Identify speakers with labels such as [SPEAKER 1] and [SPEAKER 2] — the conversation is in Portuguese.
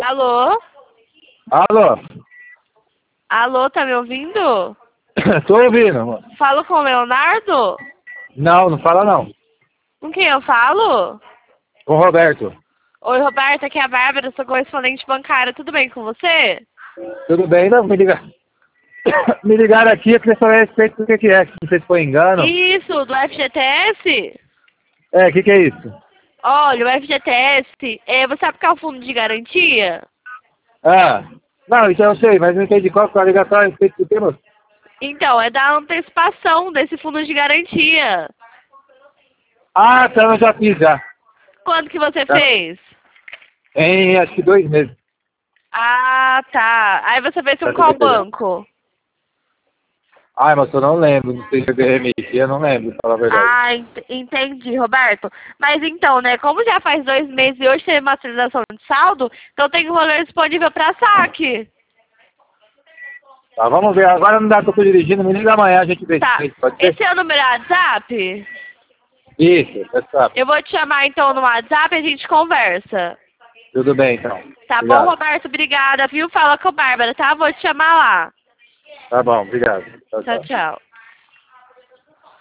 [SPEAKER 1] Alô?
[SPEAKER 2] Alô?
[SPEAKER 1] Alô, tá me ouvindo?
[SPEAKER 2] Tô ouvindo, amor.
[SPEAKER 1] Falo com o Leonardo?
[SPEAKER 2] Não, não fala não.
[SPEAKER 1] Com quem eu falo?
[SPEAKER 2] Com o Roberto.
[SPEAKER 1] Oi, Roberto, aqui é a Bárbara, sou correspondente bancária. Tudo bem com você?
[SPEAKER 2] Tudo bem? Não, me liga. Me ligaram aqui, eu queria saber a respeito do que é. Não sei se foi engano.
[SPEAKER 1] Isso, do FGTS?
[SPEAKER 2] É, o que é isso?
[SPEAKER 1] Olha, o FGTS, você sabe o que é o fundo de garantia?
[SPEAKER 2] Ah, não, isso eu sei, mas não entendi qual foi a ligação a respeito do tema.
[SPEAKER 1] Então, é da antecipação desse fundo de garantia.
[SPEAKER 2] Ah, tá, eu já fiz já.
[SPEAKER 1] Quando que você
[SPEAKER 2] Já.
[SPEAKER 1] fez?
[SPEAKER 2] Em acho que 2 meses.
[SPEAKER 1] Ah, tá. Aí você fez com
[SPEAKER 2] Tá,
[SPEAKER 1] qual
[SPEAKER 2] tudo bem.
[SPEAKER 1] banco?
[SPEAKER 2] Ai, mas eu não lembro, não sei se eu remeti, eu não lembro, pra falar a verdade.
[SPEAKER 1] Ah, entendi, Roberto. Mas então, né, como já faz 2 meses e hoje teve uma atualização de saldo, então tem um valor disponível para saque.
[SPEAKER 2] Tá, vamos ver, agora não dá que eu tô dirigindo, me liga amanhã, a gente vê
[SPEAKER 1] Tá.
[SPEAKER 2] se pode ser?
[SPEAKER 1] Esse é o número WhatsApp?
[SPEAKER 2] Isso, você sabe.
[SPEAKER 1] Eu vou te chamar então no WhatsApp e a gente conversa.
[SPEAKER 2] Tudo bem, então.
[SPEAKER 1] Tá bom,
[SPEAKER 2] Obrigado.
[SPEAKER 1] Roberto? Obrigada, viu? Fala com a Bárbara, tá? Vou te chamar lá.
[SPEAKER 2] Tá bom, obrigado. Tchau,
[SPEAKER 1] Tchau,
[SPEAKER 2] tchau.
[SPEAKER 1] tchau.